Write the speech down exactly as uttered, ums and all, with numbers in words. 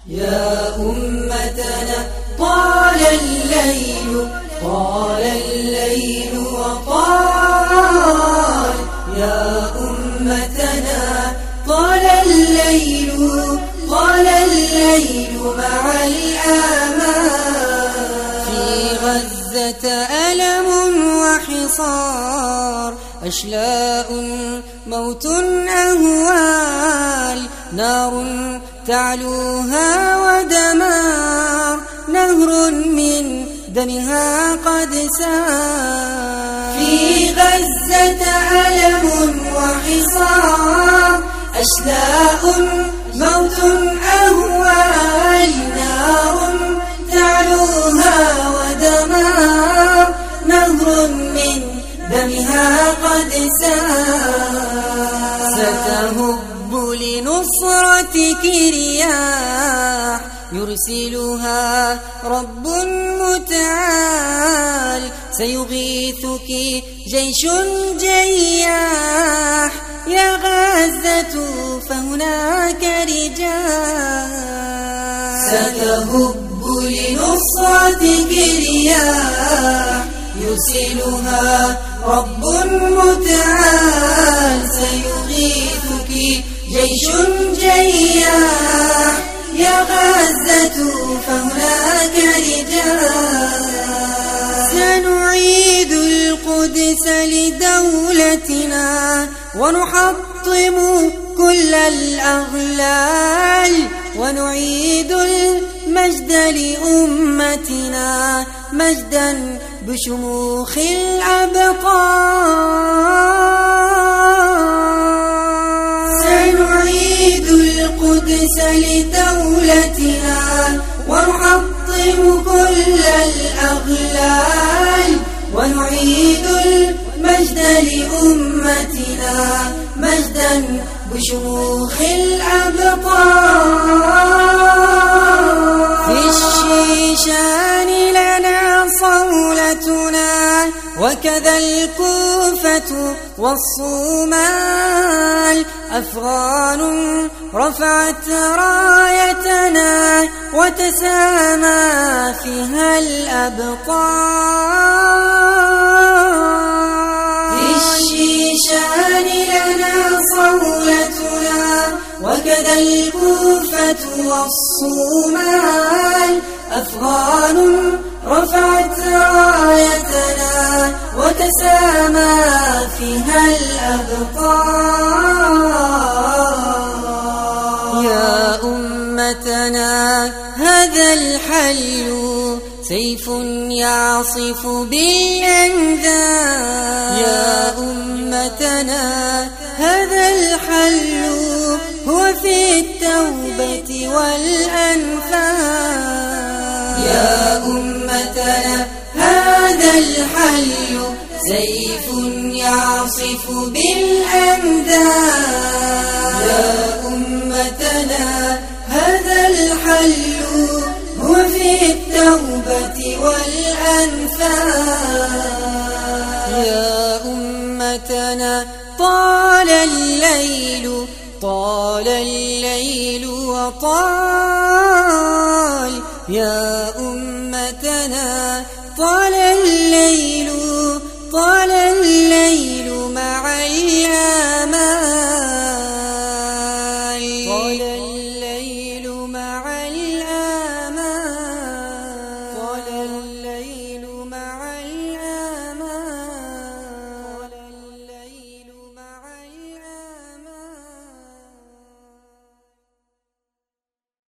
يا أمتنا طال الليل طال الليل وطال، يا أمتنا طال الليل طال الليل مع الآمال. في غزة ألم وحصار، أشلاء موت أهوال، نار تعلوها ودمار، نهر من دمها قد سال. في غزة ألم وحصار، أشلاء موت أهوال، نار تعلوها ودمار، نهر من دمها قد سال. ستهب لنصرتك رياح، يرسلها رب متعال، سيغيثك جيش جياح، يا غزة فهناك رجال. ستهب لنصرتك رياح، يرسلها رب متعال، سيغيثك جيش جياح، يا غزة فهناك رجال. سنعيد القدس لدولتنا، ونحطم كل الأغلال، ونعيد المجد لأمتنا، مجدا بشموخ الأبطال. سنعيد القدس لدولتنا، ونحطم كل الأغلال، ونعيد المجد لأمتنا، مجدا بشموخ الأبطال. في الشيشان لنا صولتنا، وكذا الكوفة والصومال، أفغان رفعت رايتنا، وتسامى فيها الأبطال. في الشيشان لنا صولتنا، وكذا الكوفة والصومال، أفغان رفعت رايتنا، وتسامى فيها الأبطال. يا أمتنا هذا الحل سيف يعصف بالأنذار، يا أمتنا هذا الحل هو في التوبة والأنفال. يا أمتنا هذا الحل سيف يعصف بالأنذار، يا أمتنا هذا الحل هو في التوبة والأنفال. يا أمتنا طال الليل طال الليل وطال، يا أمتنا طال الليل طال الليل مع الآمال، طال الليل مع الآمال، طال الليل